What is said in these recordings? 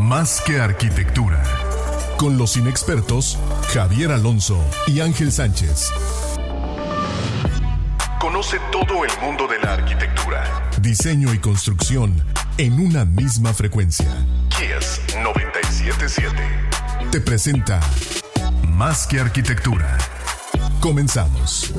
Más que arquitectura. Con los inexpertos Javier Alonso y Ángel Sánchez. Conoce todo el mundo de la arquitectura, diseño y construcción en una misma frecuencia. Kiss 97.7 te presenta Más que arquitectura. Comenzamos.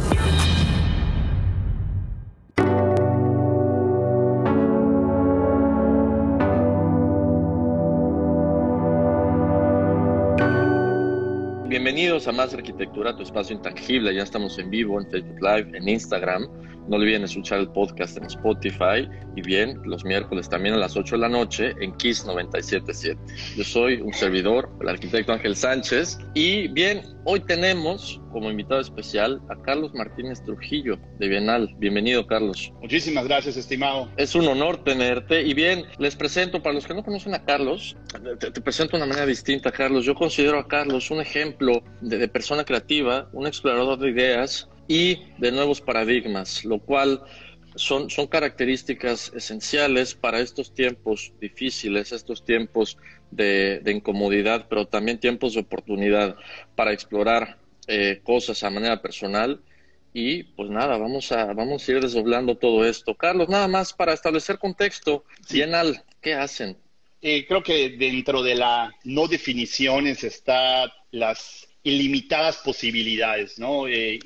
Bienvenidos a Más Arquitectura, tu espacio intangible. Ya estamos en vivo en Facebook Live, en Instagram. No olviden escuchar el podcast en Spotify. Y bien, los miércoles también a las 8 de la noche en Kiss 97.7. Yo soy un servidor, el arquitecto Ángel Sánchez. Y bien, hoy tenemos como invitado especial a Carlos Martínez Trujillo de Bienal. Bienvenido, Carlos. Muchísimas gracias, estimado. Es un honor tenerte. Y bien, les presento, para los que no conocen a Carlos, te presento de una manera distinta, Carlos. Yo considero a Carlos un ejemplo de persona creativa, un explorador de ideas y de nuevos paradigmas, lo cual son características esenciales para estos tiempos difíciles, estos tiempos de incomodidad, pero también tiempos de oportunidad para explorar cosas a manera personal. Y pues nada, vamos a ir desdoblando todo esto. Carlos, nada más para establecer contexto, sí. Bienal, ¿qué hacen? Creo que dentro de la no definiciones está las ilimitadas posibilidades, ¿no?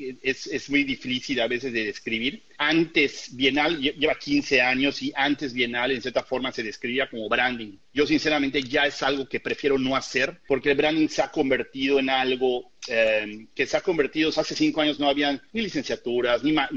Es muy difícil a veces de describir. Antes, Bienal lleva 15 años y antes Bienal en cierta forma se describía como branding. Yo sinceramente ya es algo que prefiero no hacer porque el branding se ha convertido en algo que se ha convertido, hace 5 años no había ni licenciaturas,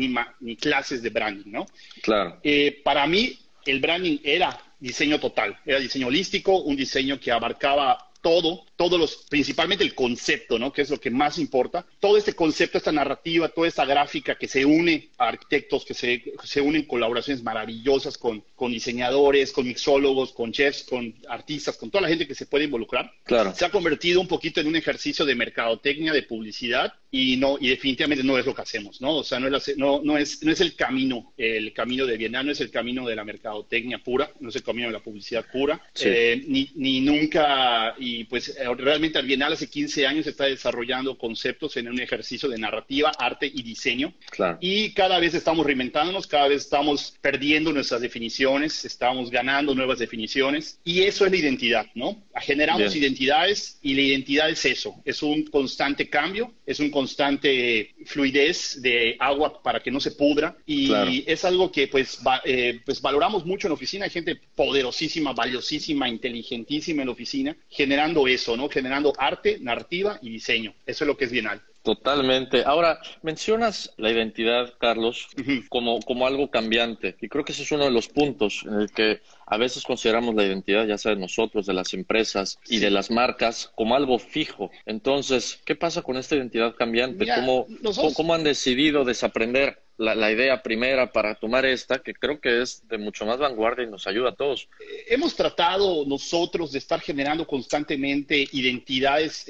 ni clases de branding, ¿no? Claro. Para mí el branding era diseño total, era diseño holístico, un diseño que abarcaba principalmente el concepto, ¿no? Que es lo que más importa. Todo este concepto, esta narrativa, toda esta gráfica que se une a arquitectos, que se unen colaboraciones maravillosas con diseñadores, con mixólogos, con chefs, con artistas, con toda la gente que se puede involucrar. Claro. Se ha convertido un poquito en un ejercicio de mercadotecnia, de publicidad, y definitivamente no es lo que hacemos, ¿no? O sea, no es el camino de Bienal, no es el camino de la mercadotecnia pura, no es el camino de la publicidad pura, sí. ni nunca. Y pues realmente al Bienal hace 15 años se está desarrollando conceptos en un ejercicio de narrativa, arte y diseño. Claro. Y cada vez estamos reinventándonos, cada vez estamos perdiendo nuestras definiciones, estamos ganando nuevas definiciones. Y eso es la identidad, ¿no? Generamos Bien. Identidades y la identidad es eso, es un constante cambio, es un constante fluidez de agua para que no se pudra. Y claro, es algo que pues valoramos mucho en la oficina. Hay gente poderosísima, valiosísima, inteligentísima en la oficina, generando eso, ¿no? Generando arte, narrativa y diseño. Eso es lo que es Bienal. Totalmente. Ahora, mencionas la identidad, Carlos, Uh-huh, como algo cambiante. Y creo que ese es uno de los puntos en el que a veces consideramos la identidad, ya sea de nosotros, de las empresas y de las marcas, como algo fijo. Entonces, ¿qué pasa con esta identidad cambiante? Mira, ¿Cómo han decidido desaprender la idea primera para tomar esta, que creo que es de mucho más vanguardia y nos ayuda a todos? Hemos tratado nosotros de estar generando constantemente identidades,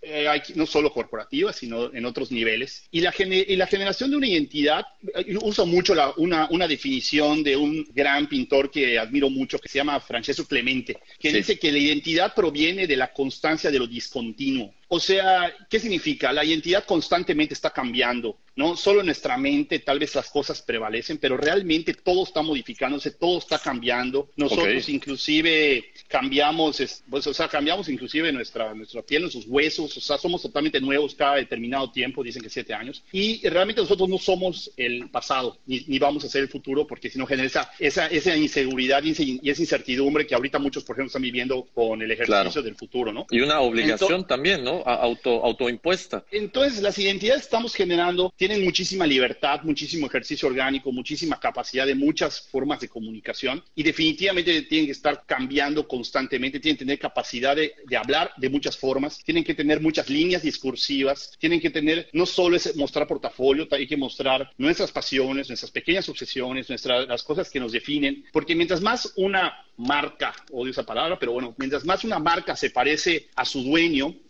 no solo corporativas, sino en otros niveles. Y la generación de una identidad, uso mucho una definición de un gran pintor que admiro mucho, que se llama Francesco Clemente, que dice que la identidad proviene de la constancia de lo discontinuo. O sea, ¿qué significa? La identidad constantemente está cambiando, ¿no? Solo en nuestra mente tal vez las cosas prevalecen, pero realmente todo está modificándose, todo está cambiando. Nosotros inclusive cambiamos inclusive nuestra piel, nuestros huesos, o sea, somos totalmente nuevos cada determinado tiempo, dicen que 7 años. Y realmente nosotros no somos el pasado, ni vamos a ser el futuro, porque si no genera esa inseguridad y esa incertidumbre que ahorita muchos, por ejemplo, están viviendo con el ejercicio del futuro, ¿no? Y una obligación también, ¿no? Autoimpuesta. Entonces, las identidades que estamos generando tienen muchísima libertad, muchísimo ejercicio orgánico, muchísima capacidad de muchas formas de comunicación y definitivamente tienen que estar cambiando constantemente, tienen que tener capacidad de hablar de muchas formas, tienen que tener muchas líneas discursivas, tienen que tener, no solo es mostrar portafolio, hay que mostrar nuestras pasiones, nuestras pequeñas obsesiones, las cosas que nos definen, porque mientras más una marca, odio esa palabra, pero bueno, mientras más una marca se parece a su dueño,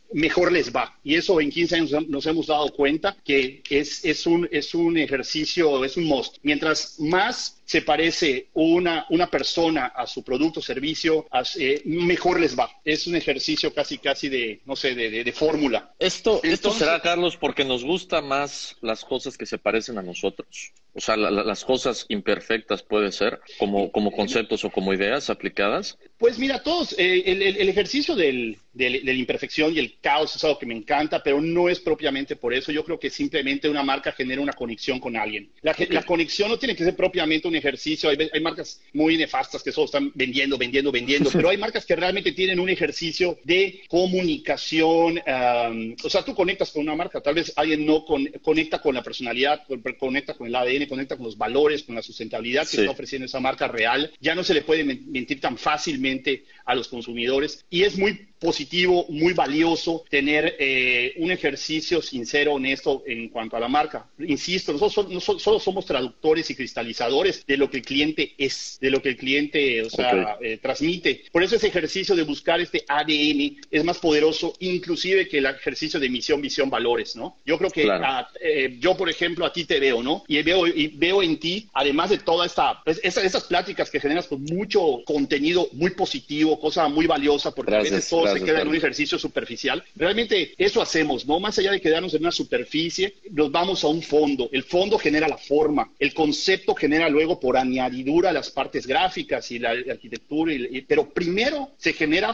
mejor les va. Y eso en 15 años nos hemos dado cuenta que es un ejercicio, es un must. Mientras más se parece una persona a su producto o servicio, mejor les va. Es un ejercicio casi de, no sé, de fórmula. Esto será, Carlos, porque nos gustan más las cosas que se parecen a nosotros. O sea, las cosas imperfectas puede ser, como conceptos o como ideas aplicadas. Pues mira, todos, el ejercicio de la imperfección y el caos es algo que me encanta, pero no es propiamente por eso. Yo creo que simplemente una marca genera una conexión con alguien. La conexión no tiene que ser propiamente un ejercicio. Hay marcas muy nefastas que solo están vendiendo, pero hay marcas que realmente tienen un ejercicio de comunicación. O sea, tú conectas con una marca, tal vez alguien no conecta con la personalidad, conecta con el ADN, conecta con los valores, con la sustentabilidad que está ofreciendo esa marca real. Ya no se le puede mentir tan fácilmente a los consumidores y es muy positivo, muy valioso tener un ejercicio sincero, honesto en cuanto a la marca. Insisto, nosotros solo somos traductores y cristalizadores de lo que el cliente es, de lo que el cliente transmite. Por eso ese ejercicio de buscar este ADN es más poderoso inclusive que el ejercicio de misión, visión, valores, ¿no? Yo creo que yo, por ejemplo, a ti te veo, ¿no? Y veo en ti, además de todas estas pláticas que generas con mucho contenido muy positivo, cosa muy valiosa, porque a veces todo se queda en un ejercicio superficial. Realmente eso hacemos, ¿no? Más allá de quedarnos en una superficie, nos vamos a un fondo. El fondo genera la forma, el concepto genera luego por añadidura las partes gráficas y la arquitectura, pero primero se genera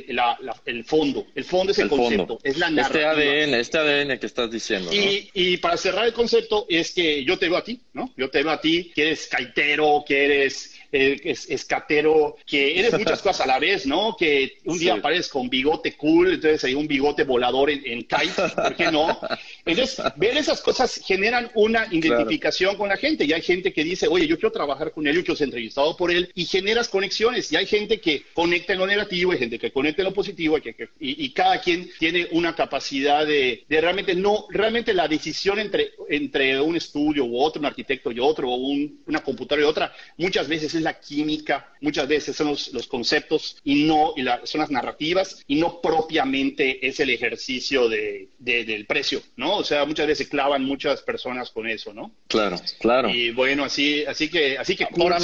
el fondo. El fondo es el concepto, es la narrativa. Este ADN que estás diciendo, ¿no? Y para cerrar el concepto es que yo te veo a ti, ¿no? Yo te veo a ti que eres caitero, que eres escatero, que eres muchas cosas a la vez, ¿no? Que un día apareces con bigote cool, entonces hay un bigote volador en kite, ¿por qué no? Entonces, ver esas cosas generan una identificación con la gente, y hay gente que dice, oye, yo quiero trabajar con él, yo quiero ser entrevistado por él, y generas conexiones, y hay gente que conecta en lo negativo, hay gente que conecta en lo positivo, y cada quien tiene una capacidad de realmente la decisión entre un estudio u otro, un arquitecto y otro, o una computadora y otra, muchas veces es la química, muchas veces son los conceptos son las narrativas y no propiamente es el ejercicio del precio, ¿no? O sea, muchas veces se clavan muchas personas con eso, ¿no? Claro. Y bueno, así que ahora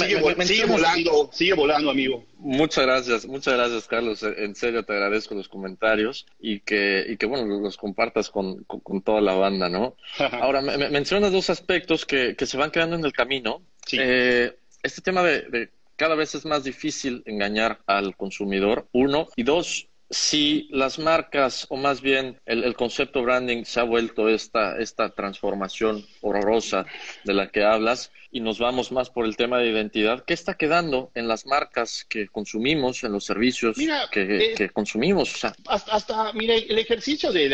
sigue volando, amigo. Muchas gracias, Carlos. En serio te agradezco los comentarios y que bueno, los compartas con toda la banda, ¿no? Ahora, mencionas dos aspectos que se van quedando en el camino. Sí. Este tema de cada vez es más difícil engañar al consumidor, uno, y dos, si las marcas, o más bien el concepto branding se ha vuelto esta transformación horrorosa de la que hablas, y nos vamos más por el tema de identidad, ¿qué está quedando en las marcas que consumimos, en los servicios que consumimos? O sea, mira, el ejercicio del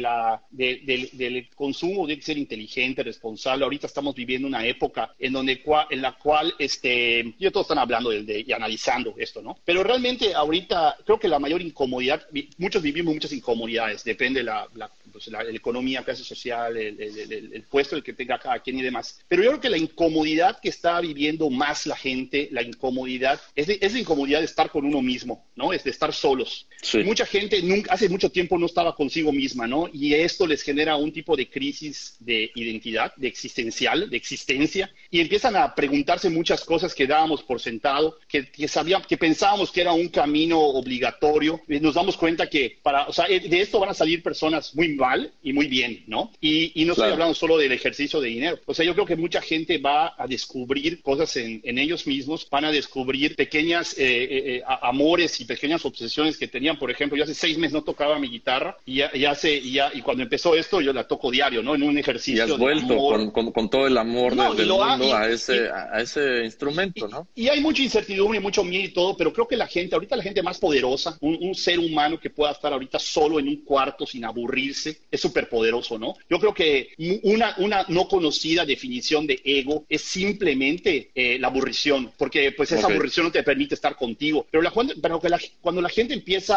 consumo debe ser inteligente, responsable. Ahorita estamos viviendo una época en la cual ya todos están hablando y analizando esto, ¿no? Pero realmente ahorita creo que la mayor incomodidad, muchos vivimos muchas incomodidades, depende de la economía, clase social, el puesto el que tenga cada quien y demás. Pero yo creo que la incomodidad que está viviendo más la gente, la incomodidad, es la incomodidad de estar con uno mismo, ¿no? Es de estar solos. Sí. Mucha gente hace mucho tiempo no estaba consigo misma, ¿no? Y esto les genera un tipo de crisis de identidad, de existencia, y empiezan a preguntarse muchas cosas que dábamos por sentado, que pensábamos que era un camino obligatorio. Nos damos cuenta que de esto van a salir personas muy mal y muy bien, ¿no? Y no estoy hablando solo del ejercicio de dinero. O sea, yo creo que mucha gente va a descubrir cosas en ellos mismos, van a descubrir pequeñas amores y pequeñas obsesiones que tenían. Por ejemplo, yo hace 6 meses no tocaba mi guitarra y cuando empezó esto yo la toco diario, ¿no? En un ejercicio. Y has vuelto con todo el amor del mundo a ese instrumento, ¿no? Y hay mucha incertidumbre y mucho miedo y todo, pero creo que ahorita la gente más poderosa, un ser humano que pueda estar ahorita solo en un cuarto sin aburrirse, es súper poderoso, ¿no? Yo creo que una no conocida definición de ego es simplemente la aburrición, porque pues esa aburrición no te permite estar contigo. Pero cuando la gente empieza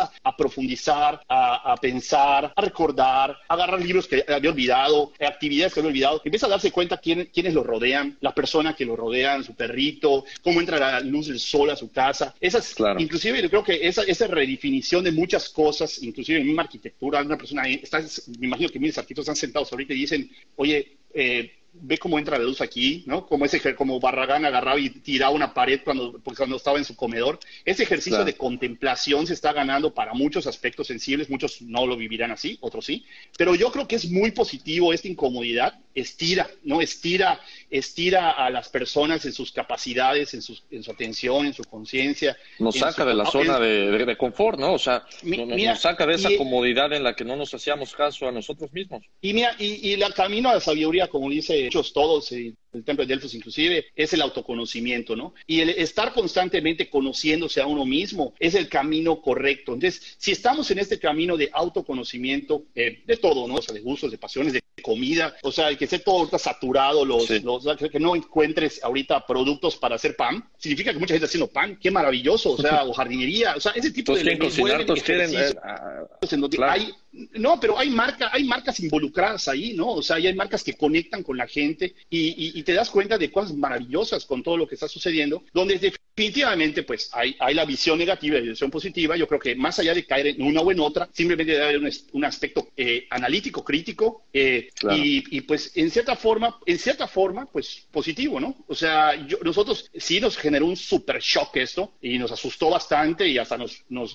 empieza a profundizar, a pensar, a recordar, a agarrar libros que había olvidado, actividades que había olvidado, empieza a darse cuenta quiénes lo rodean, las personas que lo rodean, su perrito, cómo entra la luz del sol a su casa. Claro. Inclusive yo creo que esa redefinición de muchas cosas, inclusive en misma arquitectura, una persona, me imagino que miles de arquitectos están sentados ahorita y dicen, oye, ve cómo entra la luz aquí, ¿no? Como Barragán agarraba y tiraba una pared cuando estaba en su comedor. Ese ejercicio Claro. de contemplación se está ganando para muchos aspectos sensibles, muchos no lo vivirán así, otros sí, pero yo creo que es muy positivo esta incomodidad, estira, ¿no? Estira a las personas en sus capacidades, en su atención, en su conciencia. Nos saca de la zona de confort, ¿no? O sea, nos saca de esa comodidad en la que no nos hacíamos caso a nosotros mismos. Y mira, y el camino a la sabiduría, como dice muchos todos, el Templo de Delfos inclusive, es el autoconocimiento, ¿no? Y el estar constantemente conociéndose a uno mismo es el camino correcto. Entonces, si estamos en este camino de autoconocimiento, de todo, ¿no? O sea, de gustos, de pasiones, de comida, o sea, que esté todo ahorita saturado, que no encuentres ahorita productos para hacer pan, significa que mucha gente está haciendo pan, qué maravilloso, o sea, o jardinería, o sea, ese tipo de cocinar, claro. Pero hay marcas involucradas ahí, ¿no? O sea, hay marcas que conectan con la gente y te das cuenta de cosas maravillosas con todo lo que está sucediendo, donde definitivamente, pues, hay la visión negativa y la visión positiva. Yo creo que más allá de caer en una o en otra, simplemente debe haber un aspecto analítico, crítico, claro. y pues, en cierta forma, pues, positivo, ¿no? O sea, nosotros sí nos generó un super shock esto, y nos asustó bastante, y hasta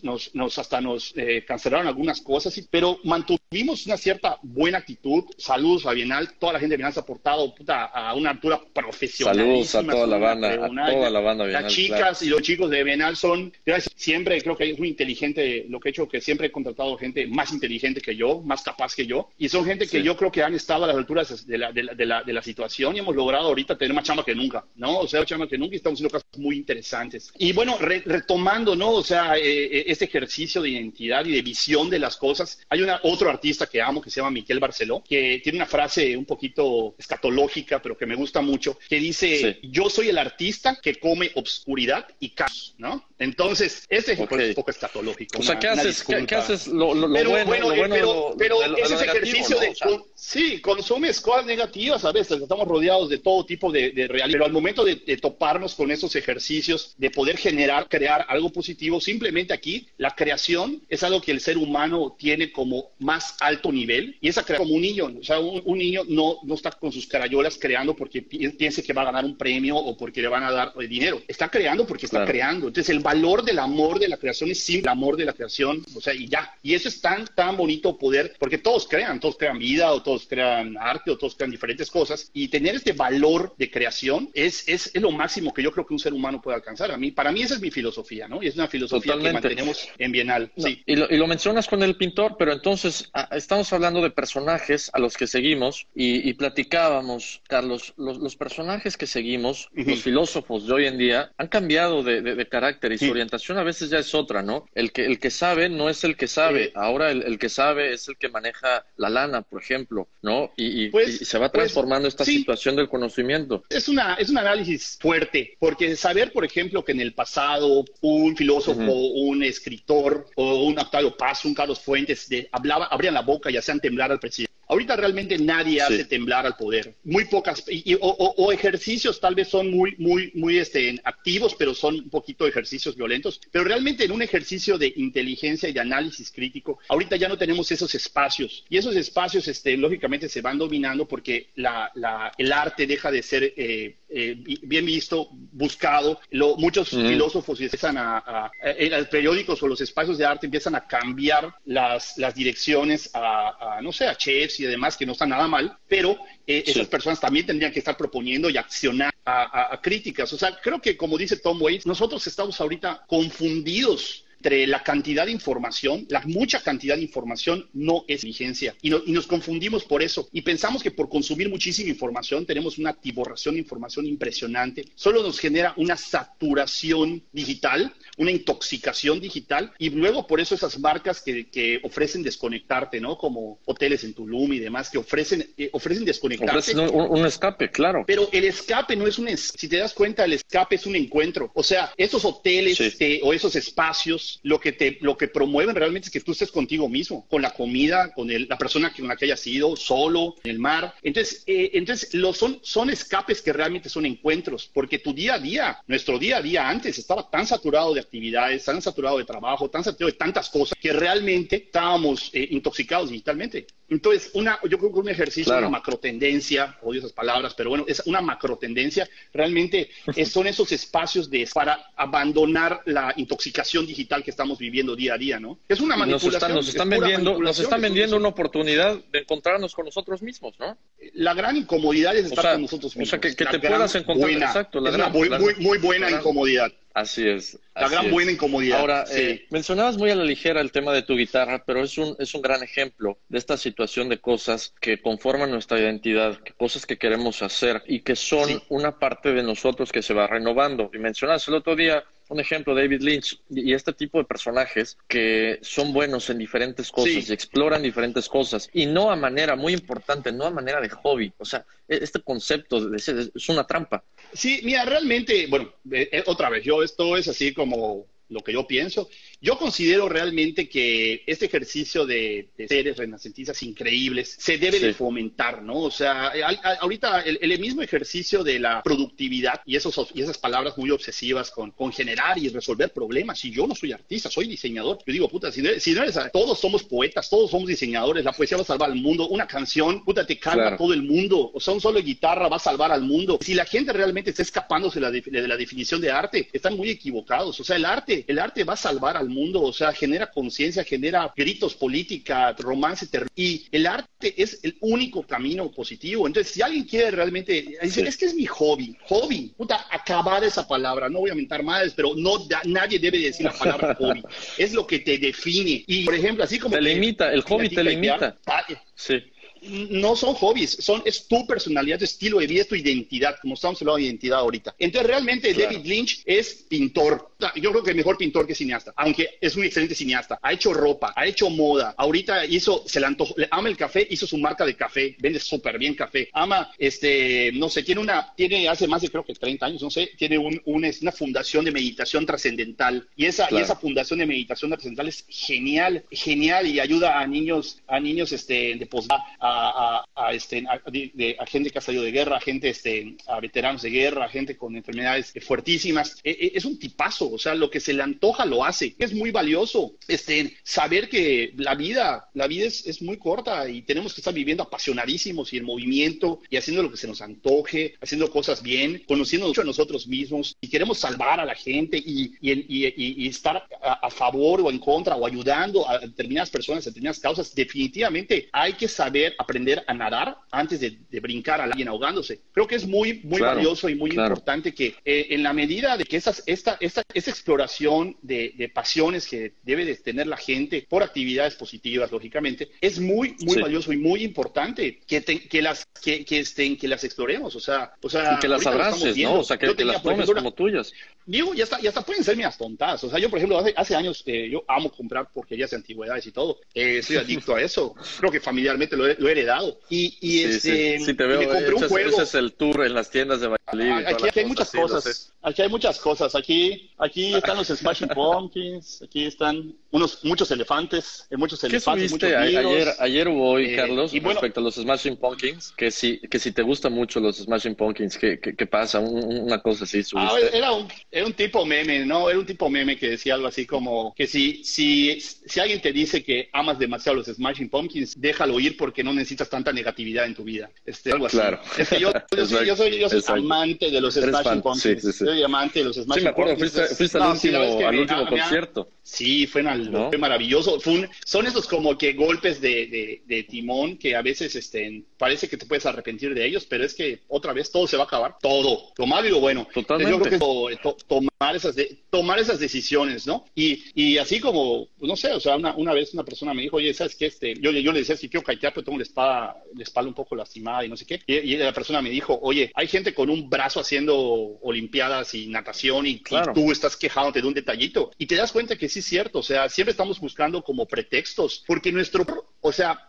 nos cancelaron algunas cosas, pero mantuvimos una cierta buena actitud. Saludos a Bienal, toda la gente de Bienal se ha portado a una altura profesional. Saludos a toda la banda Bienal. Las chicas y los chicos de Bienal son, siempre creo que es muy inteligente lo que he hecho, que siempre he contratado gente más inteligente que yo, más capaz que yo, y son gente que yo creo que han estado a las alturas de la situación, y hemos logrado ahorita tener más chamba que nunca, ¿no? O sea, más chamba que nunca, y estamos haciendo cosas muy interesantes. Y bueno, retomando, ¿no? O sea, este ejercicio de identidad y de visión de las cosas, hay otro artista que amo que se llama Miquel Barceló, que tiene una frase un poquito escatológica, pero que me gusta mucho, que dice, yo soy el artista que come obscuridad y caos, ¿no? Entonces, ese es un poco escatológico. O sea, ¿qué haces? ¿Qué haces? Lo Pero ese ejercicio de, consumes cosas negativas a veces, estamos rodeados de todo tipo de realidad, pero al momento de toparnos con esos ejercicios, de poder crear algo positivo, simplemente aquí, la creación es algo que el ser humano tiene como más alto nivel, y esa creación como un niño, o sea, un niño no está con sus carayolas creando porque piense que va a ganar un premio o porque le van a dar dinero, está creando porque está creando. Entonces el valor del amor de la creación es simple, el amor de la creación, o sea, y ya, y eso es tan bonito poder, porque todos crean vida, o todos crean arte, o todos crean diferentes cosas, y tener este valor de creación es lo máximo que yo creo que un ser humano puede alcanzar. Para mí esa es mi filosofía, ¿no? Y es una filosofía Totalmente. que mantenemos en Bienal. No, sí. Y lo mencionas con el pintor, pero entonces estamos hablando de personajes a los que seguimos y platicábamos, Carlos, los personajes que seguimos, los filósofos de hoy en día, han cambiado de carácter y su orientación a veces ya es otra, ¿no? El que sabe no es el que sabe, ahora el que sabe es el que maneja la lana, por ejemplo, ¿no? Y se va transformando esta situación del conocimiento. Es un análisis fuerte, porque saber, por ejemplo, que en el pasado un filósofo, un escritor o un Octavio Paz, un Carlos Fuentes, abrían la boca y hacían temblar al presidente. Ahorita realmente nadie hace temblar al poder. Muy pocas, o ejercicios tal vez son muy activos, pero son un poquito ejercicios violentos. Pero realmente en un ejercicio de inteligencia y de análisis crítico, ahorita ya no tenemos esos espacios. Y esos espacios, lógicamente, se van dominando porque el arte deja de ser bien visto, buscado. Muchos filósofos empiezan en los periódicos o los espacios de arte empiezan a cambiar las direcciones no sé, a chefs y demás, que no está nada mal, pero esas personas también tendrían que estar proponiendo y accionar a críticas. O sea, creo que, como dice Tom Waits, nosotros estamos ahorita confundidos entre la cantidad de información, la mucha cantidad de información no es inteligencia, y nos confundimos por eso, y pensamos que por consumir muchísima información tenemos una atiborración de información impresionante, solo nos genera una saturación digital, una intoxicación digital, y luego por eso esas marcas que ofrecen desconectarte, ¿no? Como hoteles en Tulum y demás, que ofrecen desconectarte. Ofrecen un escape, claro. Pero el escape no es si te das cuenta, el escape es un encuentro. O sea, esos hoteles o esos espacios ellos lo que promueven realmente es que tú estés contigo mismo, con la comida, con la persona con la que hayas ido, solo, en el mar. Entonces son escapes que realmente son encuentros, porque tu día a día, nuestro día a día antes estaba tan saturado de actividades, tan saturado de trabajo, tan saturado de tantas cosas, que realmente estábamos intoxicados digitalmente. Entonces, yo creo que un ejercicio, una macrotendencia, odio esas palabras, pero bueno, es una macrotendencia, realmente son esos espacios para abandonar la intoxicación digital que estamos viviendo día a día, ¿no? Es una manipulación. Nos están vendiendo una oportunidad de encontrarnos con nosotros mismos, ¿no? La gran incomodidad es estar con nosotros mismos. O sea, que te puedas encontrar, exacto. Es una muy buena incomodidad. Así es. La gran buena incomodidad. Ahora, sí. Mencionabas muy a la ligera el tema de tu guitarra, pero es un gran ejemplo de esta situación de cosas que conforman nuestra identidad, cosas que queremos hacer y que son una parte de nosotros que se va renovando. Y mencionabas el otro día un ejemplo, David Lynch, y este tipo de personajes que son buenos en diferentes cosas y exploran diferentes cosas, y no a manera, muy importante, no a manera de hobby. O sea, este concepto es una trampa. Sí, mira, realmente, bueno, otra vez, esto es así como lo que yo pienso. Yo considero realmente que este ejercicio de seres renacentistas increíbles se debe de fomentar, ¿no? O sea, ahorita el mismo ejercicio de la productividad y esas palabras muy obsesivas con generar y resolver problemas. Si yo no soy artista, soy diseñador. Yo digo, puta, si no eres, todos somos poetas, todos somos diseñadores, la poesía va a salvar al mundo, una canción, puta, te canta todo el mundo, o sea, un solo de guitarra va a salvar al mundo. Si la gente realmente está escapándose de la definición de arte, están muy equivocados. O sea, el arte va a salvar al mundo, o sea, genera conciencia, genera gritos, política, romance, y el arte es el único camino positivo. Entonces, si alguien quiere realmente decir, es que es mi hobby, puta, acabar esa palabra, no voy a mentar madres, pero nadie debe decir la palabra hobby, es lo que te define. Y, por ejemplo, así como... Te limita, el hobby te limita. Sí. No son hobbies, es tu personalidad, tu estilo de vida, es tu identidad, como estamos hablando de identidad ahorita. Entonces, realmente David Lynch es pintor. Yo creo que el mejor pintor que cineasta, aunque es un excelente cineasta. Ha hecho ropa, ha hecho moda. Ahorita se le antojó, ama el café, hizo su marca de café, vende súper bien café. Ama, no sé, tiene hace más de creo que 30 años, no sé, tiene una fundación de meditación trascendental. Y esa fundación de meditación trascendental es genial y ayuda a niños de posgrado, a gente que ha salido de guerra, a veteranos de guerra, a gente con enfermedades fuertísimas. Es un tipazo, o sea, lo que se le antoja lo hace. Es muy valioso saber que la vida es muy corta y tenemos que estar viviendo apasionadísimos y en movimiento y haciendo lo que se nos antoje, haciendo cosas bien, conociendo mucho a nosotros mismos, y queremos salvar a la gente y estar a favor o en contra o ayudando a determinadas personas, a determinadas causas. Definitivamente hay que saber aprender a nadar antes de brincar a alguien ahogándose. Creo que es muy valioso y muy importante que en la medida de que esa exploración de pasiones que debe de tener la gente por actividades positivas, lógicamente, es muy valioso y muy importante que las exploremos, o sea y que las abraces, ¿no? O sea, que las tomes como tuyas. Digo, y hasta pueden ser mías tontas. O sea, yo, por ejemplo, hace años, yo amo comprar porquerías de antigüedades y todo. Soy adicto a eso. Creo que familiarmente lo he heredado. Sí, te veo. Me compré un juego. Ese es el tour en las tiendas de Valladolid. Aquí hay muchas cosas. Aquí hay muchas cosas. Aquí están los Smashing Pumpkins. Aquí están muchos elefantes. ¿Qué subiste ayer o hoy, Carlos, respecto a los Smashing Pumpkins? Que si te gustan mucho los Smashing Pumpkins, ¿qué pasa? Una cosa así subiste. Era un tipo meme, ¿no? Era un tipo meme que decía algo así como que si alguien te dice que amas demasiado los Smashing Pumpkins, déjalo ir porque no necesitas tanta negatividad en tu vida. Algo así. Claro. Es que yo soy amante de los Smashing Pumpkins. Sí. Soy amante de los Smashing Pumpkins. Sí, me acuerdo, fuiste al último concierto. Sí, fue maravilloso. Son esos como que golpes de timón que a veces parece que te puedes arrepentir de ellos, pero es que otra vez todo se va a acabar. Todo. Lo malo y lo bueno. Totalmente. Yo creo que tomar esas decisiones, ¿no? Y así como, no sé, o sea, una vez una persona me dijo, oye, ¿sabes qué? Yo le decía, si quiero kitear, pero tengo la espalda un poco lastimada y no sé qué. Y la persona me dijo, oye, hay gente con un brazo haciendo olimpiadas y natación y tú estás quejándote de un detallito. Y te das cuenta que sí es cierto, o sea, siempre estamos buscando como pretextos, porque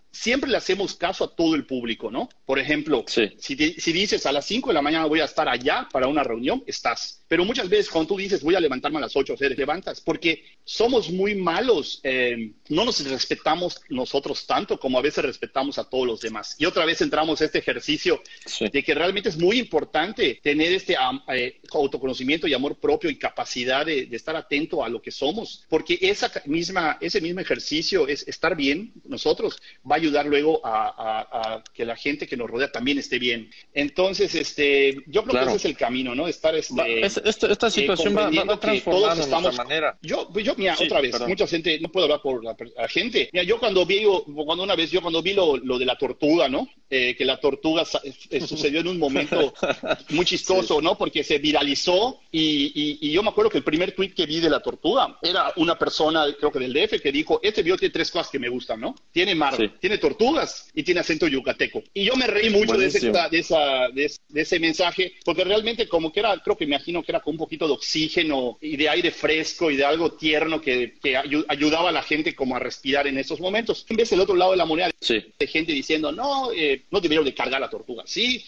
siempre le hacemos caso a todo el público, ¿no? Por ejemplo, sí. si dices a las 5 de la mañana voy a estar allá para una reunión, estás. Pero muchas veces cuando tú dices voy a levantarme a las 8, te levantas, porque somos muy malos, no nos respetamos nosotros tanto como a veces respetamos a todos los demás. Y otra vez entramos a este ejercicio de que realmente es muy importante tener este autoconocimiento y amor propio y capacidad de estar atento a lo que somos, porque ese mismo ejercicio es estar bien nosotros, va a ayudar luego a que la gente que nos rodea también esté bien. Entonces, yo creo que ese es el camino, ¿no? Estar esta situación va transformando nuestra manera. Mira, otra vez, mucha gente, no puedo hablar por la gente. Mira, cuando vi lo de la tortuga, ¿no? Que la tortuga sucedió en un momento muy chistoso, ¿no? Porque se viralizó y yo me acuerdo que el primer tweet que vi de la tortuga era una persona, creo que del DF, que dijo, este video tiene 3 cosas que me gustan, ¿no? Tiene mar, tiene tortugas y tiene acento yucateco. Y yo me reí mucho de ese mensaje, porque realmente como que era, me imagino que era con un poquito de oxígeno y de aire fresco y de algo tierno que ayudaba a la gente como a respirar en esos momentos. Ves el otro lado de la moneda de gente diciendo, no deberían de cargar la tortuga, sí,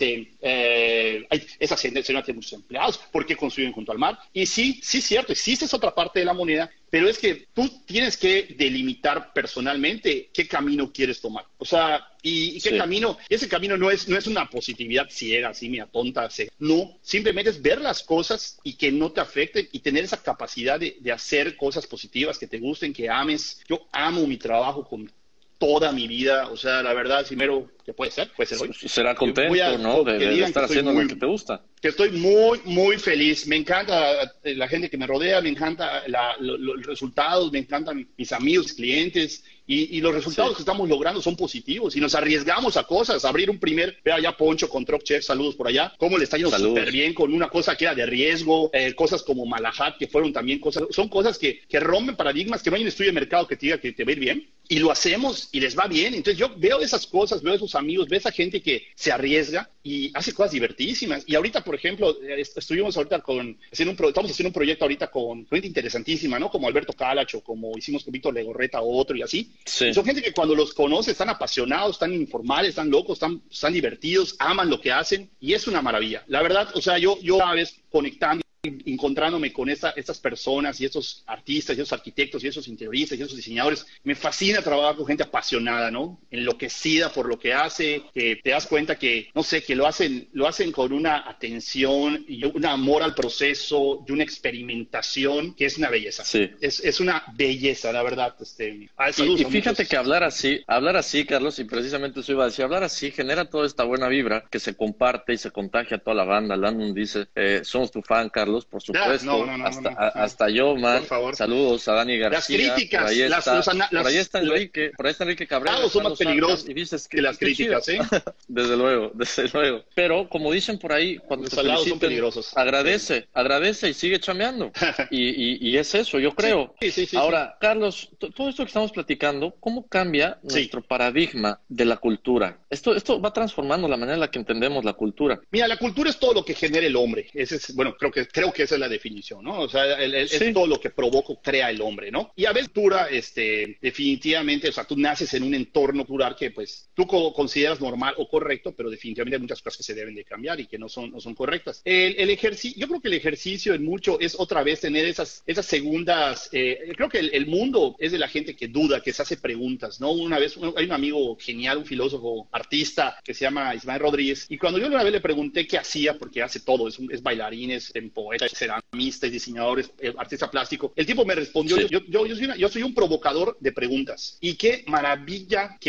esa señora tiene muchos empleados, ¿por qué construyen junto al mar? Y sí, cierto, existe esa otra parte de la moneda, pero es que tú tienes que delimitar personalmente qué camino quieres tomar. O sea, y qué camino, ese camino no es una positividad ciega, así, mira, tonta, no, simplemente es ver las cosas y que no te afecten y tener esa capacidad de hacer cosas positivas que te gusten, que ames. Yo amo mi trabajo con toda mi vida, o sea, la verdad, primero, ¿qué puede ser hoy? Será contento, ¿no? De estar haciendo lo que te gusta. Que estoy muy, muy feliz. Me encanta la gente que me rodea, me encanta los resultados, me encantan mis amigos, clientes, y los resultados que estamos logrando son positivos y nos arriesgamos a cosas. Abrir un vea allá Poncho con Truck Chef, saludos por allá, cómo le está yendo súper bien con una cosa que era de riesgo, cosas como Malahat, que fueron también son cosas que rompen paradigmas, que no hay un estudio de mercado que te diga que te va a ir bien, y lo hacemos y les va bien. Entonces yo veo esas cosas, veo esos amigos, veo esa gente que se arriesga y hace cosas divertidísimas. Y ahorita, por ejemplo, estamos haciendo un proyecto ahorita con gente interesantísima, ¿no? Como Alberto Calacho, como hicimos con Víctor Legorreta, otro y así. Sí. Son gente que cuando los conoce están apasionados, están informales, están locos, están divertidos, aman lo que hacen y es una maravilla. La verdad, o sea, yo cada vez conectando, encontrándome con estas personas y estos artistas y esos arquitectos y esos interioristas y esos diseñadores, me fascina trabajar con gente apasionada, ¿no? Enloquecida por lo que hace, que te das cuenta que, no sé, que lo hacen con una atención y un amor al proceso y una experimentación que es una belleza. Sí. Es una belleza, la verdad. Y fíjate que hablar así, Carlos, y precisamente eso iba a decir, hablar así genera toda esta buena vibra que se comparte y se contagia a toda la banda. Landon dice, somos tu fan, Carlos, por supuesto, hasta yo, man. Saludos a Dani García. Las críticas, por ahí está Enrique Cabrera. Claro, son más peligrosos que las críticas, ¿eh? Desde luego. Pero como dicen por ahí, cuando los salados son peligrosos. Agradece y sigue chameando. y es eso, yo creo. Sí. Ahora, Carlos, todo esto que estamos platicando, ¿cómo cambia nuestro paradigma de la cultura? Esto va transformando la manera en la que entendemos la cultura. Mira, la cultura es todo lo que genera el hombre. Creo que esa es la definición, ¿no? O sea, es todo lo que provoca, crea el hombre, ¿no? Y a veces cultura, definitivamente, o sea, tú naces en un entorno cultural que, pues, tú consideras normal o correcto, pero definitivamente hay muchas cosas que se deben de cambiar y que no son correctas. Yo creo que el ejercicio en mucho es otra vez tener esas segundas, creo que el mundo es de la gente que duda, que se hace preguntas, ¿no? Una vez, hay un amigo genial, un filósofo, artista, que se llama Ismael Rodríguez, y cuando yo una vez le pregunté qué hacía, porque hace todo, es bailarín, es poeta, es ceramista, es diseñador, es artista plástico. El tipo me respondió, yo soy un provocador de preguntas. Y qué maravilla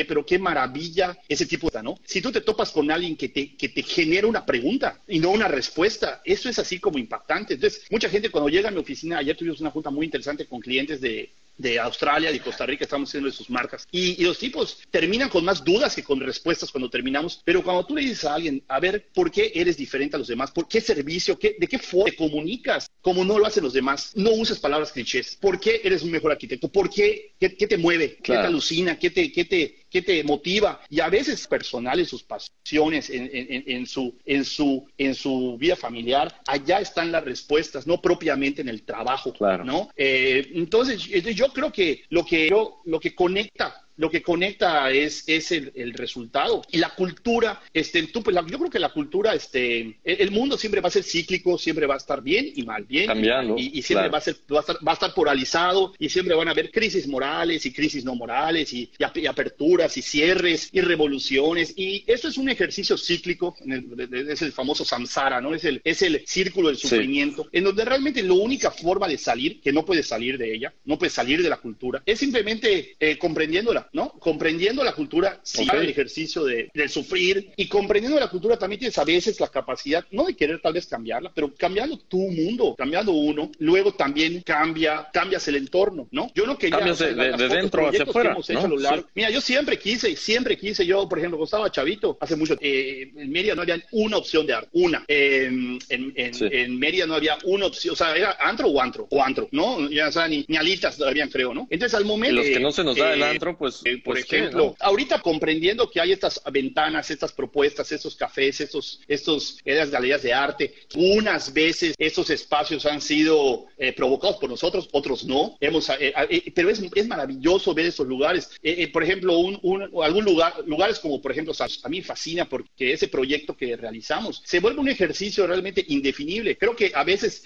ese tipo de, ¿no? Si tú te topas con alguien que te genera una pregunta y no una respuesta, eso es así como impactante. Entonces, mucha gente cuando llega a mi oficina, ayer tuvimos una junta muy interesante con clientes de Australia, de Costa Rica, estamos haciendo de sus marcas. Y los tipos terminan con más dudas que con respuestas cuando terminamos. Pero cuando tú le dices a alguien, a ver, ¿por qué eres diferente a los demás? ¿Por qué servicio? ¿De qué forma te comunicas? Como no lo hacen los demás. No uses palabras clichés. ¿Por qué eres un mejor arquitecto? ¿Por qué? ¿Qué te mueve? Claro. ¿Qué te alucina? ¿Qué te motiva? Y a veces personales, sus pasiones en su vida familiar, allá están las respuestas, no propiamente en el trabajo, claro, ¿no? Entonces, yo creo que lo que conecta lo que conecta es el resultado. Y la cultura, yo creo que la cultura, el mundo siempre va a ser cíclico, siempre va a estar bien y mal, bien cambiando, y siempre va a estar polarizado, y siempre van a haber crisis morales y crisis no morales, y aperturas y cierres y revoluciones, y eso es un ejercicio cíclico, es el famoso samsara, ¿no? Es el círculo del sufrimiento, en donde realmente la única forma de salir, que no puedes salir de ella, no puedes salir de la cultura, es simplemente comprendiéndola, ¿no? Comprendiendo la cultura, sí, el ejercicio del sufrir, y comprendiendo la cultura también tienes a veces la capacidad, no de querer tal vez cambiarla, pero cambiando tu mundo, cambiando uno, luego también cambias el entorno, ¿no? Yo no quería... Cambias de dentro hacia afuera, ¿no? Sí. Mira, yo siempre quise, yo, por ejemplo, cuando estaba chavito, hace mucho, en Mérida no había una opción de arte, una. En Mérida no había una opción, o sea, era antro, ¿no? Ya, o sea, ni alitas habían, creo, ¿no? Entonces, al momento... Y los que no se nos da el antro, pues... por ejemplo, ¿no? Ahorita comprendiendo que hay estas ventanas, estas propuestas, estos cafés, esas galerías de arte, unas veces estos espacios han sido provocados por nosotros, otros no. Pero es maravilloso ver esos lugares. Por ejemplo, lugares como, por ejemplo, a mí me fascina porque ese proyecto que realizamos se vuelve un ejercicio realmente indefinible. Creo que a veces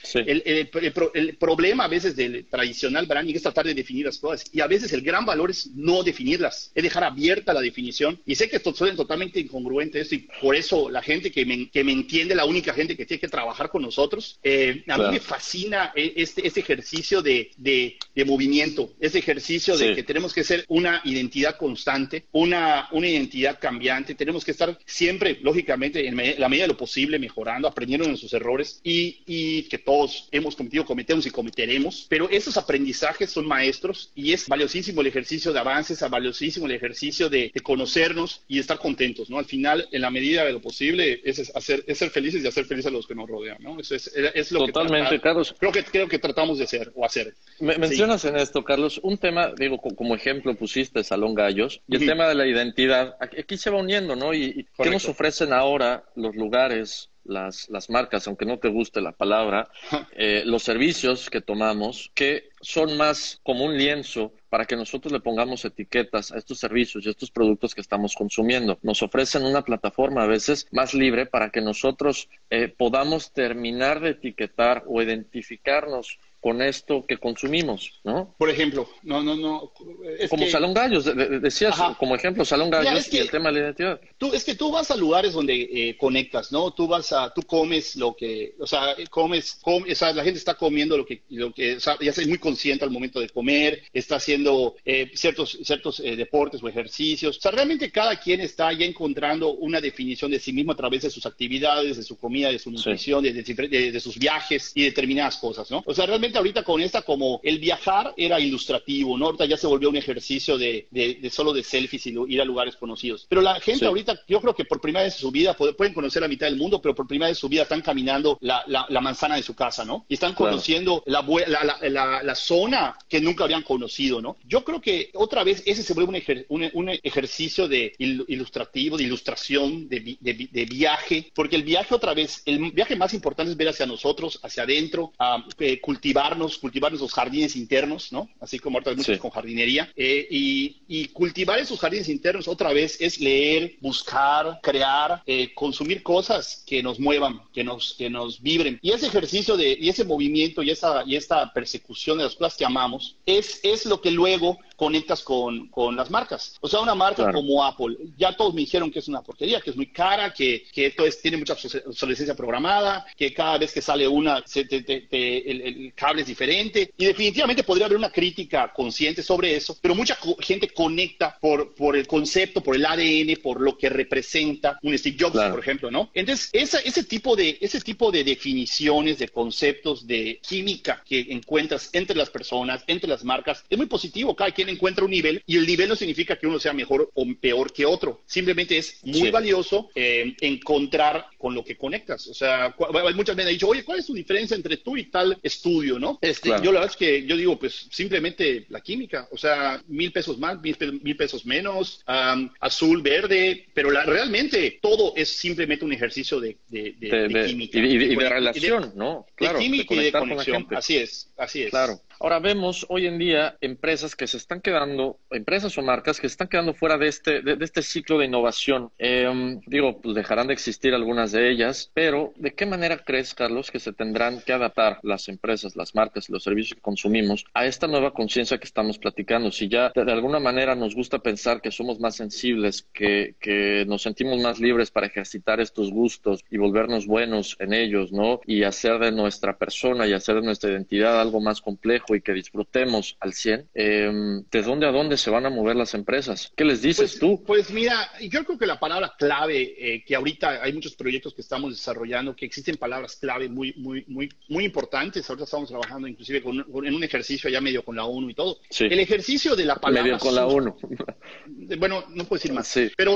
el problema a veces del tradicional branding es tratar de definir las cosas, y a veces el gran valor es no definirlas, es dejar abierta la definición. Y sé que esto suena totalmente incongruente esto, y por eso la gente que me entiende, la única gente que tiene que trabajar con nosotros, a mí me fascina este ejercicio de movimiento, ese ejercicio de que tenemos que ser una identidad constante, una identidad cambiante. Tenemos que estar siempre, lógicamente, en la medida de lo posible, mejorando, aprendiendo de nuestros errores, y que todos hemos cometido, cometemos y cometeremos, pero esos aprendizajes son maestros, y es valiosísimo el ejercicio de avances, es valiosísimo el ejercicio de conocernos y de estar contentos, ¿no? Al final, en la medida de lo posible, es ser felices y hacer felices a los que nos rodean, ¿no? Eso es lo totalmente, Carlos. Creo que tratamos de ser o hacer. Mencionas en esto, Carlos, un tema, digo, como ejemplo pusiste Salón Gallos, y el tema de la identidad, aquí se va uniendo, ¿no? Y ¿qué nos ofrecen ahora los lugares, las marcas, aunque no te guste la palabra, los servicios que tomamos, que son más como un lienzo para que nosotros le pongamos etiquetas a estos servicios y a estos productos que estamos consumiendo? Nos ofrecen una plataforma a veces más libre para que nosotros podamos terminar de etiquetar o identificarnos con esto que consumimos, ¿no? Por ejemplo, como Salón Gallos, decías, como ejemplo, Salón Gallos y el tema de la identidad. Tú vas a lugares donde conectas, ¿no? Tú comes lo que, o sea, o sea, la gente está comiendo lo que, o sea, ya es muy consciente al momento de comer, está haciendo ciertos deportes o ejercicios. O sea, realmente cada quien está ya encontrando una definición de sí mismo a través de sus actividades, de su comida, de su nutrición, de sus viajes y determinadas cosas, ¿no? O sea, realmente ahorita con como el viajar era ilustrativo, ¿no? Ahorita ya se volvió un ejercicio de solo de selfies y ir a lugares conocidos. Pero la gente ahorita, yo creo que por primera vez en su vida, pueden conocer la mitad del mundo, pero por primera vez en su vida están caminando la manzana de su casa, ¿no? Y están conociendo la zona que nunca habían conocido, ¿no? Yo creo que otra vez ese se vuelve un ejercicio de ilustrativo, de ilustración, de viaje, porque el viaje más importante es ver hacia nosotros, hacia adentro, cultivar los jardines internos, ¿no? Así como ahorita hay muchos con jardinería. Y cultivar esos jardines internos otra vez es leer, buscar, crear, consumir cosas que nos muevan, que nos vibren. Y ese ejercicio y ese movimiento y esta persecución de las cosas que amamos es lo que luego conectas con las marcas. O sea, una marca como Apple, ya todos me dijeron que es una porquería, que es muy cara, que tiene mucha obsolescencia programada, que cada vez que sale una, el cable es diferente, y definitivamente podría haber una crítica consciente sobre eso, pero mucha gente conecta por el concepto, por el ADN, por lo que representa un Steve Jobs, por ejemplo, ¿no? Entonces, ese tipo de definiciones, de conceptos, de química que encuentras entre las personas, entre las marcas, es muy positivo. Cada quien encuentra un nivel, y el nivel no significa que uno sea mejor o peor que otro, simplemente es muy valioso encontrar con lo que conectas. O sea, muchas veces han dicho, oye, ¿cuál es tu diferencia entre tú y tal estudio, no? Yo la verdad es que yo digo, pues simplemente la química, o sea, $1,000 más, $1,000 menos, azul, verde, pero realmente todo es simplemente un ejercicio de química. Y de relación, ¿no? Claro, de química y de conexión, así es. Claro. Ahora vemos hoy en día empresas que se están quedando, empresas o marcas que se están quedando fuera de este ciclo de innovación. Pues dejarán de existir algunas de ellas, pero ¿de qué manera crees, Carlos, que se tendrán que adaptar las empresas, las marcas y los servicios que consumimos a esta nueva conciencia que estamos platicando? Si ya de alguna manera nos gusta pensar que somos más sensibles, que nos sentimos más libres para ejercitar estos gustos y volvernos buenos en ellos, ¿no? Y hacer de nuestra persona y hacer de nuestra identidad algo más complejo y que disfrutemos al 100, ¿de dónde a dónde se van a mover las empresas? ¿Qué les dices tú? Pues mira, yo creo que la palabra clave, que ahorita hay muchos proyectos que estamos desarrollando, que existen palabras clave muy importantes. Ahorita estamos trabajando inclusive en un ejercicio ya medio con la ONU y todo. Sí. El ejercicio de la palabra... Medio con la ONU. Bueno, no puedo decir más. Sí. Pero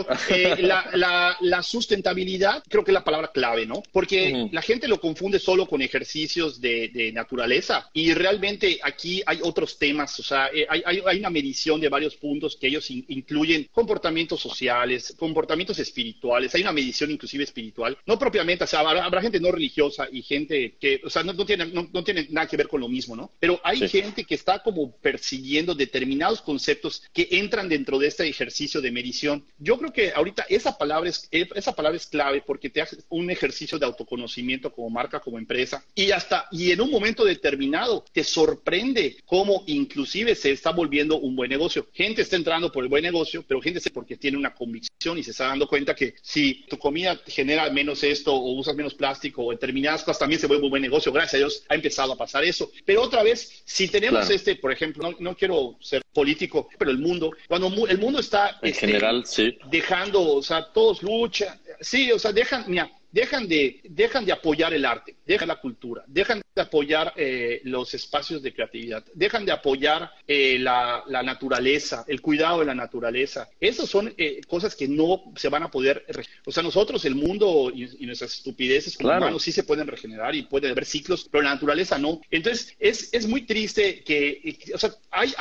la sustentabilidad creo que es la palabra clave, ¿no? Porque la gente lo confunde solo con ejercicios de naturaleza, y realmente aquí hay otros temas. O sea, hay una medición de varios puntos que ellos incluyen: comportamientos sociales, comportamientos espirituales. Hay una medición inclusive espiritual, no propiamente, o sea, habrá gente no religiosa y gente que, o sea, no tiene nada que ver con lo mismo, ¿no? Pero hay gente que está como persiguiendo determinados conceptos que entran dentro de este ejercicio de medición. Yo creo que ahorita esa palabra es clave, porque te hace un ejercicio de autoconocimiento como marca, como empresa, y en un momento determinado te sorprende cómo inclusive se está volviendo un buen negocio. Gente está entrando por el buen negocio, pero gente porque tiene una convicción y se está dando cuenta que si tu comida genera menos esto, o usas menos plástico, o determinadas cosas, también se vuelve un buen negocio. Gracias a Dios ha empezado a pasar eso. Pero otra vez, si tenemos por ejemplo, no quiero ser político, pero cuando el mundo está en general, sí, dejando, o sea, todos luchan, sí, o sea, dejan de apoyar el arte, dejan la cultura, dejan de apoyar los espacios de creatividad, dejan de apoyar la naturaleza, el cuidado de la naturaleza. Esas son cosas que no se van a poder... O sea, nosotros, el mundo y nuestras estupideces como humanos sí se pueden regenerar y puede haber ciclos, pero la naturaleza no. Entonces, es muy triste o sea,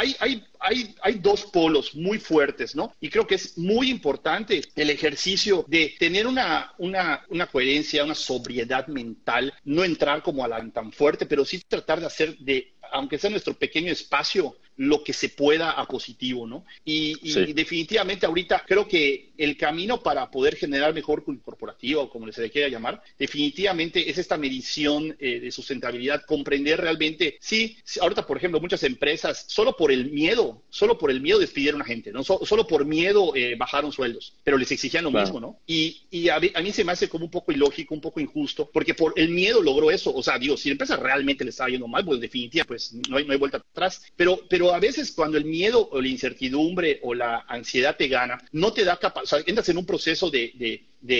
hay dos polos muy fuertes, ¿no? Y creo que es muy importante el ejercicio de tener una coherencia, una sobriedad mental, no entrar como a la tan fuerte, pero sí tratar de hacer aunque sea nuestro pequeño espacio, lo que se pueda a positivo, ¿no? Y definitivamente ahorita creo que el camino para poder generar mejor corporativa, o como se le quiera llamar, definitivamente es esta medición de sustentabilidad, comprender realmente, sí, ahorita por ejemplo muchas empresas solo por el miedo despidieron a gente, ¿no? Solo por miedo bajaron sueldos, pero les exigían lo mismo, ¿no? Y a mí se me hace como un poco ilógico, un poco injusto, porque por el miedo logró eso. O sea, digo, si la empresa realmente le estaba yendo mal, pues definitivamente pues no hay vuelta atrás, pero a veces cuando el miedo o la incertidumbre o la ansiedad te gana, no te da capacidad, o sea, entras en un proceso de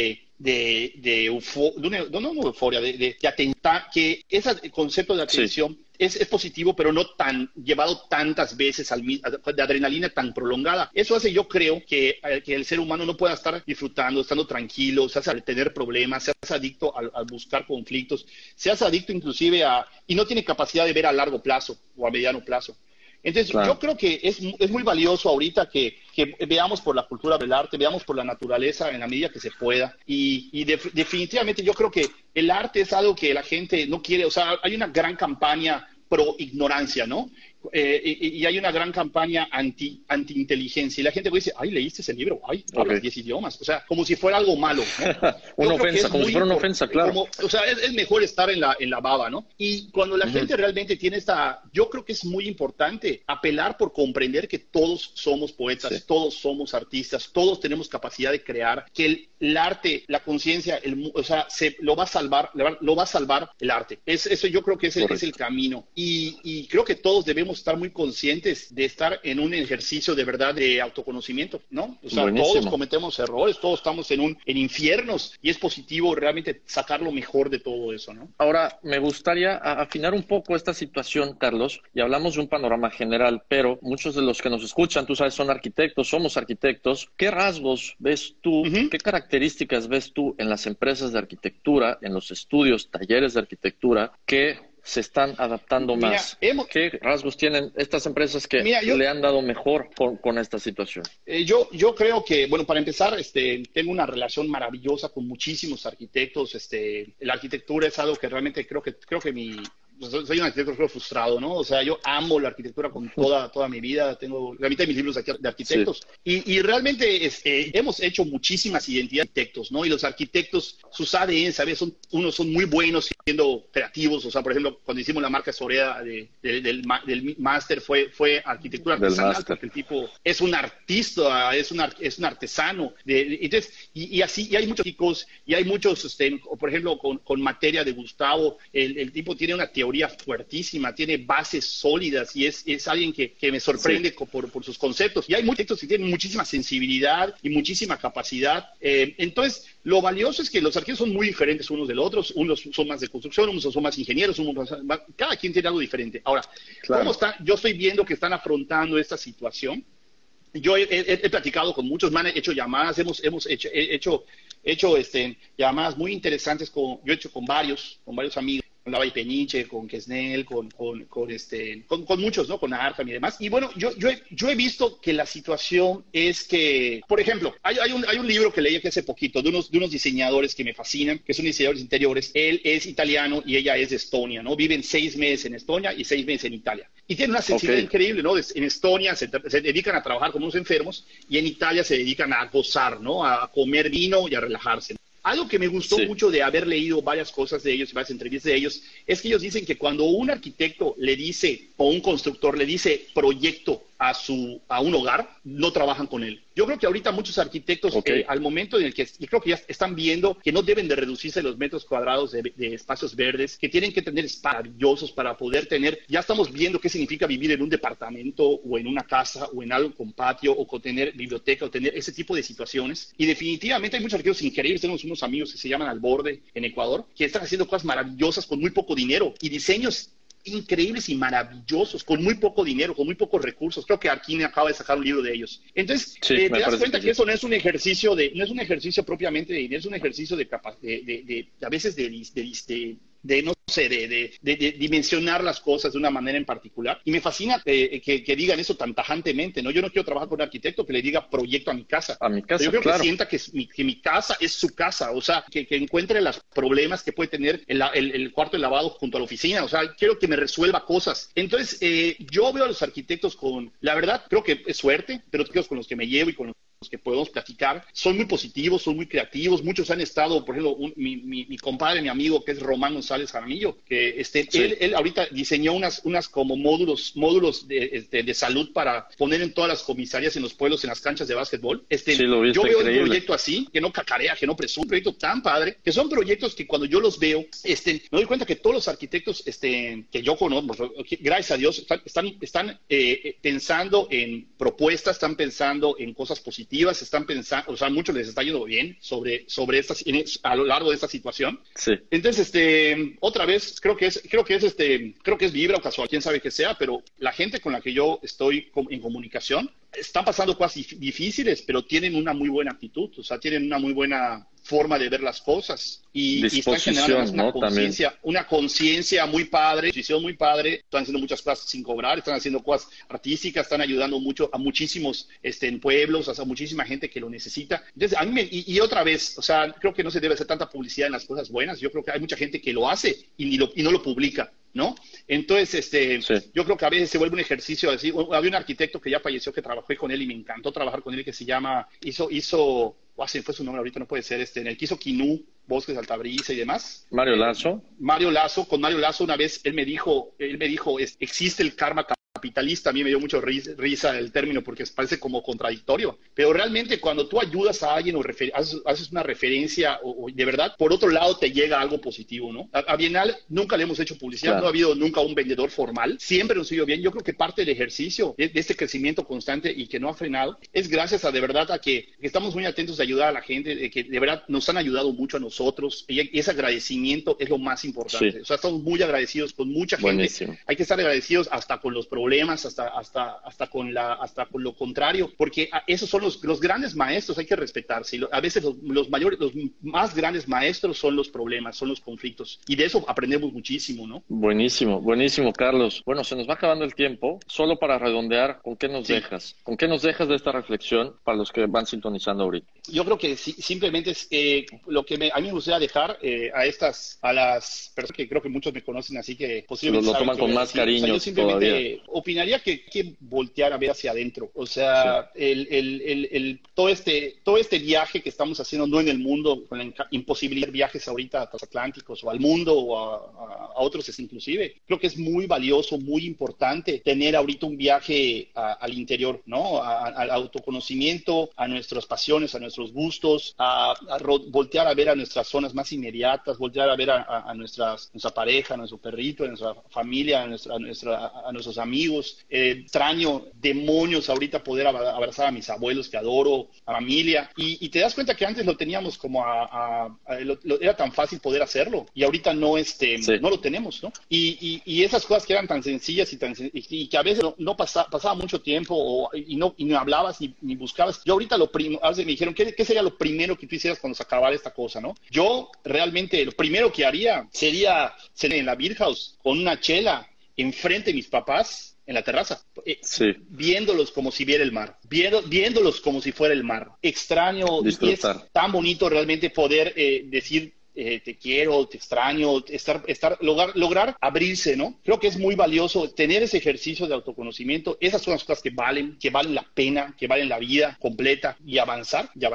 euforia, de atentar, que ese concepto de atención es positivo, pero no tan llevado tantas veces de adrenalina tan prolongada. Eso hace, yo creo, que el ser humano no pueda estar disfrutando, estando tranquilo, se hace al tener problemas, se hace adicto al buscar conflictos, se hace adicto inclusive y no tiene capacidad de ver a largo plazo o a mediano plazo. Entonces, yo creo que es muy valioso ahorita que veamos por la cultura del arte, veamos por la naturaleza en la medida que se pueda. Y definitivamente yo creo que el arte es algo que la gente no quiere. O sea, hay una gran campaña pro ignorancia, ¿no? Y hay una gran campaña anti-inteligencia. Y la gente dice, ay, ¿leíste ese libro? Ay, hablas 10 idiomas. O sea, como si fuera algo malo, ¿no? Una ofensa, como si fuera una ofensa, claro. O sea, es mejor estar en la baba, ¿no? Y cuando la gente realmente tiene yo creo que es muy importante apelar por comprender que todos somos poetas, todos somos artistas, todos tenemos capacidad de crear, que el arte, la conciencia, o sea, lo va a salvar el arte. Eso yo creo que es el camino. Y creo que todos debemos estar muy conscientes de estar en un ejercicio de verdad de autoconocimiento, ¿no? O sea, todos cometemos errores, todos estamos en infiernos, y es positivo realmente sacar lo mejor de todo eso, ¿no? Ahora, me gustaría afinar un poco esta situación, Carlos, y hablamos de un panorama general, pero muchos de los que nos escuchan, tú sabes, son arquitectos, somos arquitectos. ¿Qué rasgos ves tú, qué características ves tú en las empresas de arquitectura, en los estudios, talleres de arquitectura, que se están adaptando más? ¿Qué rasgos tienen estas empresas que le han dado mejor con esta situación? Yo creo que, bueno, para empezar, tengo una relación maravillosa con muchísimos arquitectos. La arquitectura es algo que realmente creo que soy un arquitecto creo, frustrado, ¿no? O sea, yo amo la arquitectura con toda mi vida. Tengo la mitad de mis libros de arquitectos. Sí. Y realmente hemos hecho muchísimas identidades de arquitectos, ¿no? Y los arquitectos, sus ADN, ¿sabes? Unos son muy buenos siendo creativos. O sea, por ejemplo, cuando hicimos la marca Sorea del máster fue arquitectura artesanal, porque el tipo es un artista, es un artesano. Entonces, y así, y hay muchos chicos, y hay muchos, por ejemplo, con materia de Gustavo, el tipo tiene una teoría fuertísima, tiene bases sólidas y es alguien que me sorprende por sus conceptos. Y hay muchos arquitectos que tienen muchísima sensibilidad y muchísima capacidad. Entonces, lo valioso es que los arquitectos son muy diferentes unos de los otros. Unos son más de construcción, unos son más ingenieros, cada quien tiene algo diferente. Ahora, ¿cómo está? Yo estoy viendo que están afrontando esta situación. Yo he platicado con muchos, me han hecho llamadas, hemos hecho llamadas muy interesantes, yo he hecho con varios amigos, con Lava y Peniche, con Kesnel, con muchos, ¿no? Con Arkham y demás. Y bueno, yo he visto que la situación es que, por ejemplo, hay un libro que leí aquí hace poquito de unos diseñadores que me fascinan, que son diseñadores interiores. Él es italiano y ella es de Estonia, ¿no? Viven 6 meses en Estonia y 6 meses en Italia. Y tienen una sensibilidad increíble, ¿no? En Estonia se dedican a trabajar como unos enfermos y en Italia se dedican a gozar, ¿no? A comer vino y a relajarse. Algo que me gustó mucho de haber leído varias cosas de ellos, varias entrevistas de ellos, es que ellos dicen que cuando un arquitecto le dice, o un constructor le dice proyecto a un hogar, no trabajan con él. Yo creo que ahorita muchos arquitectos, al momento en el que, yo creo que ya están viendo que no deben de reducirse los metros cuadrados de espacios verdes, que tienen que tener espacios maravillosos para poder tener, ya estamos viendo qué significa vivir en un departamento o en una casa o en algo con patio o con tener biblioteca o tener ese tipo de situaciones. Y definitivamente hay muchos arquitectos increíbles. Tenemos unos amigos que se llaman Al Borde en Ecuador, que están haciendo cosas maravillosas con muy poco dinero y diseños increíbles y maravillosos, con muy poco dinero, con muy pocos recursos. Creo que Arquine acaba de sacar un libro de ellos. Entonces, te das cuenta que eso no es un ejercicio propiamente de dinero, es un ejercicio a veces no sé, de dimensionar las cosas de una manera en particular. Y me fascina que digan eso tan tajantemente, ¿no? Yo no quiero trabajar con un arquitecto que le diga proyecto a mi casa. A mi casa, yo creo que sienta que mi casa es su casa, o sea, que encuentre los problemas que puede tener el cuarto de lavado junto a la oficina, o sea, quiero que me resuelva cosas. Entonces, yo veo a los arquitectos la verdad, creo que es suerte, pero con los que me llevo y con los que podemos platicar, son muy positivos, son muy creativos. Muchos han estado, por ejemplo, mi compadre, mi amigo, que es Román González Jaramillo, que él ahorita diseñó unas como módulos de salud para poner en todas las comisarías, en los pueblos, en las canchas de básquetbol. Lo viste, yo veo increíble. Un proyecto así, que no cacarea, que no presume, un proyecto tan padre, que son proyectos que cuando yo los veo, me doy cuenta que todos los arquitectos que yo conozco, gracias a Dios, están pensando en propuestas, están pensando en cosas positivas, están pensando, o sea, muchos les está yendo bien a lo largo de esta situación. Sí. Entonces, otra vez, creo que es vibra o casual, quién sabe qué sea, pero la gente con la que yo estoy en comunicación están pasando cosas difíciles, pero tienen una muy buena actitud, o sea, tienen una muy buena forma de ver las cosas y están generando una conciencia muy padre, están haciendo muchas cosas sin cobrar, están haciendo cosas artísticas, están ayudando mucho a muchísimos pueblos, a muchísima gente que lo necesita. Entonces, a mí y otra vez, o sea, creo que no se debe hacer tanta publicidad en las cosas buenas. Yo creo que hay mucha gente que lo hace y no lo publica, ¿no? Entonces, yo creo que a veces se vuelve un ejercicio así. Había un arquitecto que ya falleció, que trabajé con él y me encantó trabajar con él, que se llama, se fue su nombre ahorita, no puede ser, en el que hizo Quinú, Bosques de Altabrisa y demás. Mario Lazo. Con Mario Lazo una vez él me dijo, existe el karma capitalista. A mí me dio mucho risa el término porque parece como contradictorio, pero realmente cuando tú ayudas a alguien o haces una referencia o de verdad, por otro lado te llega algo positivo, ¿no? A Bienal nunca le hemos hecho publicidad, claro. No ha habido nunca un vendedor formal, siempre nos ha ido bien. Yo creo que parte del ejercicio de este crecimiento constante y que no ha frenado es gracias a de verdad a que estamos muy atentos de ayudar a la gente, de que de verdad nos han ayudado mucho a nosotros y ese agradecimiento es lo más importante. Sí. O sea, estamos muy agradecidos con mucha gente. Buenísimo. Hay que estar agradecidos hasta con los problemas problemas, hasta con lo contrario, porque esos son los grandes maestros, hay que respetarse. A veces los más grandes maestros son los problemas, son los conflictos, y de eso aprendemos muchísimo, ¿no? Buenísimo, Carlos. Bueno, se nos va acabando el tiempo. Solo para redondear, ¿con qué nos dejas? ¿Con qué nos dejas de esta reflexión para los que van sintonizando ahorita? Yo creo que simplemente es lo que a mí me gustaría dejar a las personas que creo que muchos me conocen, así que posiblemente lo toman con más cariño. O sea, yo simplemente opinaría que hay que voltear a ver hacia adentro. O sea, todo este viaje que estamos haciendo, no en el mundo, con la imposibilidad de viajes ahorita a transatlánticos o al mundo o a otros inclusive, creo que es muy valioso, muy importante tener ahorita un viaje al interior, ¿no? Al autoconocimiento, a nuestras pasiones, a nuestros gustos, a voltear a ver a nuestras zonas más inmediatas, voltear a ver a nuestra pareja, a nuestro perrito, a nuestra familia, a nuestros amigos. Extraño demonios ahorita poder abrazar a mis abuelos que adoro, a familia, y te das cuenta que antes lo teníamos como era tan fácil poder hacerlo, y ahorita no lo tenemos, ¿no? Y esas cosas que eran tan sencillas y que a veces no pasaba mucho tiempo y no hablabas ni buscabas. Yo ahorita a veces me dijeron, ¿qué sería lo primero que tú hicieras cuando se acabara esta cosa, no? Yo realmente lo primero que haría sería en la Beer House con una chela enfrente de mis papás en la terraza, viéndolos como si viera el mar, viéndolos como si fuera el mar. Extraño, disfrutar. Y es tan bonito realmente poder decir te quiero, te extraño, lograr abrirse, ¿no? Creo que es muy valioso tener ese ejercicio de autoconocimiento. Esas son las cosas que valen la pena, que valen la vida completa, y avanzar y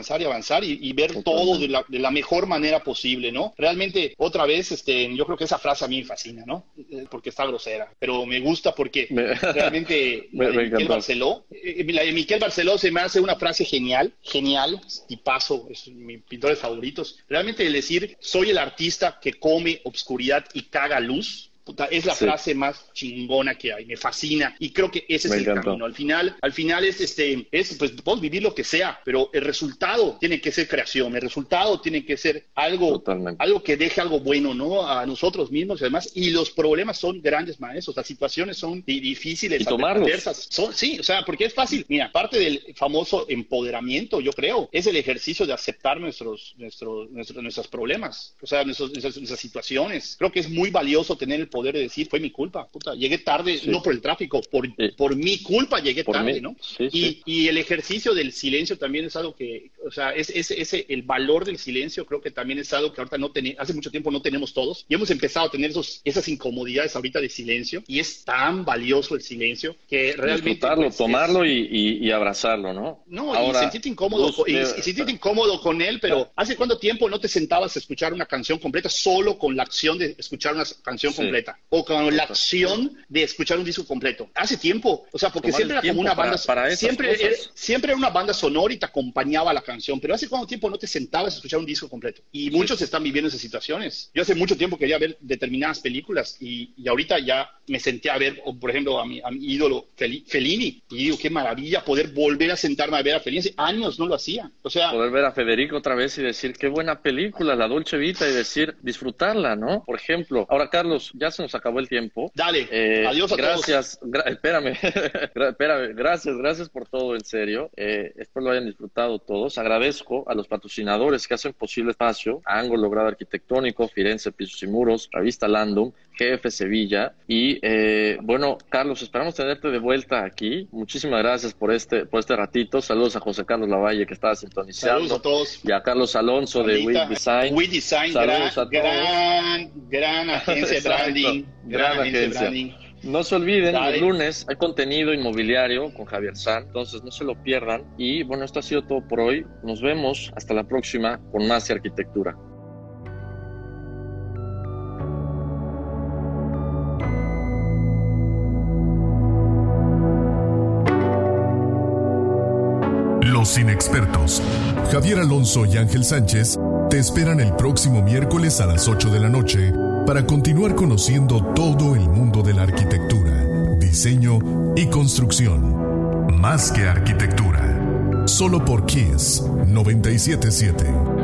ver todo de la mejor manera posible, ¿no? Realmente, otra vez, yo creo que esa frase a mí me fascina, ¿no? Porque está grosera, pero me gusta porque realmente la de Miquel Barceló se me hace una frase genial, tipazo, es mis pintores favoritos. Realmente el decir, soy el artista que come obscuridad y caga luz, es la frase más chingona que hay, me fascina, y creo que ese es el camino. Al final pues podemos vivir lo que sea, pero el resultado tiene que ser creación, el resultado tiene que ser algo que deje algo bueno, ¿no? A nosotros mismos y además, y los problemas son grandes maestros, las situaciones son difíciles, adversas, o sea, porque es fácil. Mira, parte del famoso empoderamiento, yo creo, es el ejercicio de aceptar nuestros problemas, o sea, nuestras situaciones. Creo que es muy valioso tener el poder de decir, fue mi culpa, llegué tarde, no por el tráfico, por mi culpa llegué tarde, ¿no? Y el ejercicio del silencio también es algo que, o sea, el valor del silencio creo que también es algo que ahorita hace mucho tiempo no tenemos todos, y hemos empezado a tener esas incomodidades ahorita de silencio, y es tan valioso el silencio que realmente... Disfrutarlo, tomarlo y abrazarlo, ¿no? No, ahora, y sentirte incómodo con él, pero ¿hace cuánto tiempo no te sentabas a escuchar una canción completa solo con la acción de escuchar una canción completa? O con la acción de escuchar un disco completo. Hace tiempo, o sea, porque siempre era como una banda, siempre era una banda sonora y te acompañaba la canción, pero ¿hace cuánto tiempo no te sentabas a escuchar un disco completo? Y muchos están viviendo esas situaciones. Yo hace mucho tiempo quería ver determinadas películas y ahorita ya me senté a ver, por ejemplo, a mi ídolo Fellini, y digo, qué maravilla poder volver a sentarme a ver a Fellini. Hace años no lo hacía. O sea, poder ver a Federico otra vez y decir, qué buena película, La Dolce Vita, y decir, disfrutarla, ¿no? Por ejemplo. Ahora, Carlos, ya se nos acabó el tiempo. Dale, adiós a todos. Espérame, gracias por todo, en serio. Espero lo hayan disfrutado todos. Agradezco a los patrocinadores que hacen posible espacio, a Ángulo Logrado Arquitectónico, Firenze Pisos y Muros, Revista Landum, GF Sevilla, y bueno, Carlos, esperamos tenerte de vuelta aquí. Muchísimas gracias por este ratito. Saludos a José Carlos Lavalle, que estaba sintonizando. Saludos a todos. Y a Carlos Alonso de WIT Design. WIT Design, gran agencia de branding. Gran agencia. Branding. No se olviden, el lunes hay contenido inmobiliario con Javier San, entonces no se lo pierdan. Y bueno, esto ha sido todo por hoy. Nos vemos hasta la próxima con más de arquitectura. Los inexpertos, Javier Alonso y Ángel Sánchez, te esperan el próximo miércoles a las 8 de la noche para continuar conociendo todo el mundo de la arquitectura, diseño y construcción. Más que arquitectura. Solo por Kiss 97.7.